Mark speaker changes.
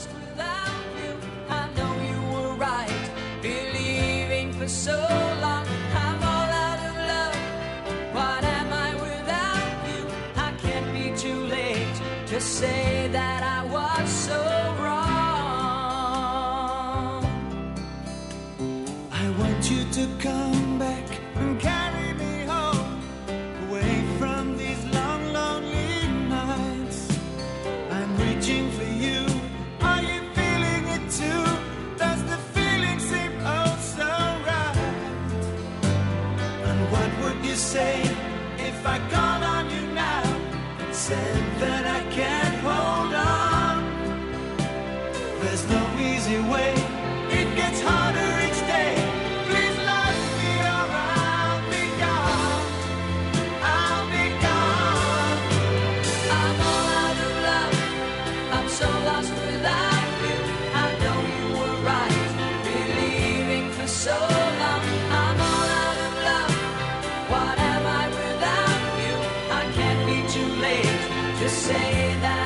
Speaker 1: lost without you. I know you were right, believing for so long. I'm all out of love. What am I without you? I can't be too late to say that I was so wrong. I want you to come back and carry me home, away from these long, lonely nights. I'm reaching for you. Are you feeling it too? Does the feeling seem oh so right? And what would you say if I called on you now and said that I can't hold on? There's no easy way. It gets harder each day. Please love me or I'll be gone. I'll be gone. I'm all out of love. I'm so lost without you. I know you were right, believing for so long. I'm all out of love. What am I without you? I can't be too late to say that